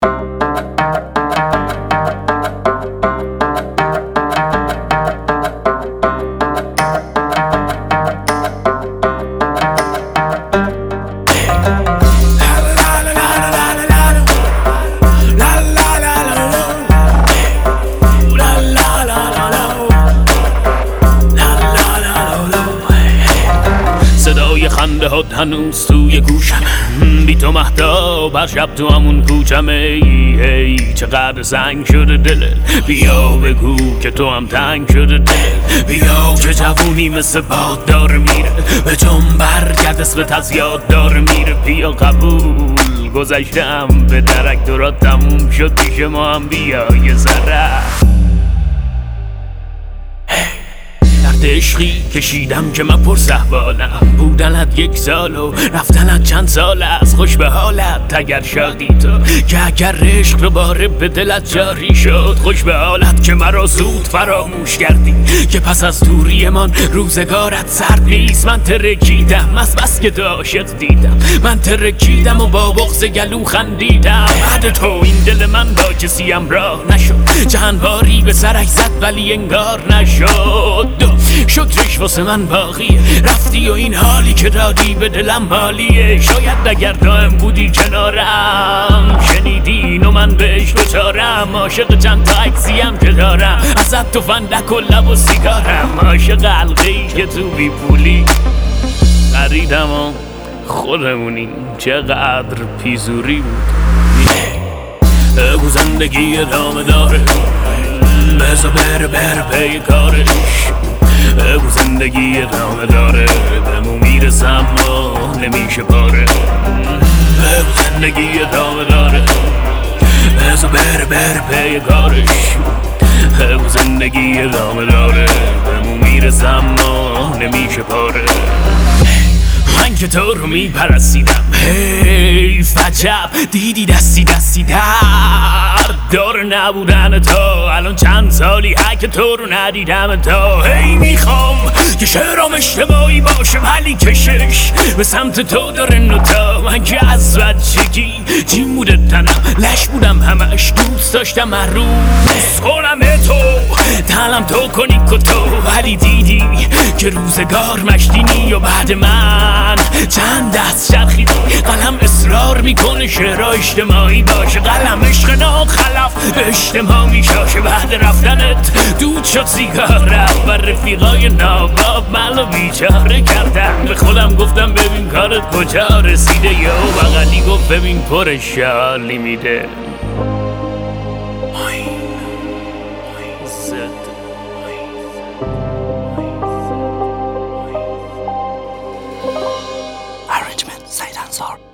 صدای خنده هات هنوز توی گوشم، بی تو مهتاب هر شب تو همون کوچم. ای چقدر سنگ شده دلت، بیا بگو که تو هم تنگ شده دلت. بیا که جوونی مثل باد داره میره، به جنب برگرد اسمت از یاد داره میره. بیا قبول گذشتم به درک، دورات تموم شد پیش ما هم بیا یه ذره. عشقی کشیدم که من پر صحبالم، بودنت 1 سال و رفتنت چند سال است. خوش به حالت اگر شادی تو، که اگر عشق دوباره به دلت جاری شد. خوش به حالت که مرا زود فراموش کردی، که پس از دوری من روزگارت سرد نیست. من ترکیدم از بس که تو عاشق دیدم، من ترکیدم و با بغض گلو خندیدم. بعد تو این دل من با کسی همراه نشد، چند باری به سرک زد ولی انگار نشد. شکرش واسه من باقیه، رفتی و این حالی که دادی به دلم حالیه. شاید اگر دائم بودی کنارم، شنیدین و من بهش دوچارم. عاشق چند تا عکسیم که دارم ازت، تو فندک و لب و سیگارم. عاشق حلقه‌ای که تو بی پولی خریدم و خودمونی چقدر پیزوری بود. بگو زندگی ادامه داره، بذار بره پی کارش. بگو زندگی ادامه داره، بهمون میرسم ما نمیشه پاره. بگو زندگی ادامه داره، بذار بره پی کارش. بگو زندگی ادامه داره، بهمون میرسم ما نمیشه پاره. من که تو رو میپرستیدم، حیف عجب دیدی دستی در دار نبودن تو. الان چند سالی که تو رو ندیدم تو. هی میخوام که شعرام اشتباهی باشه ولی کشش به سمت تو داره نوتا. من که از بچگی جیم بوده تنم، لش بودم همش، دوست داشتم هر روز کنم تو تنم تو کنی کتو. ولی دیدی که روزگار مشتینی و بعد من چند دست چرخیدی. قلم اصرار میکنه شعرها اجتماعی باشه، قلم عشق ناخلف به اجتماع میشاشه. بعد رفتنت دود شد سیگارم و رفیقای ناباب منو بیچاره کردن. به خودم گفتم ببین کارت کجا رسیده، یا بغلی گفت ببین پر شالی میده. Arrangement Said Ansar.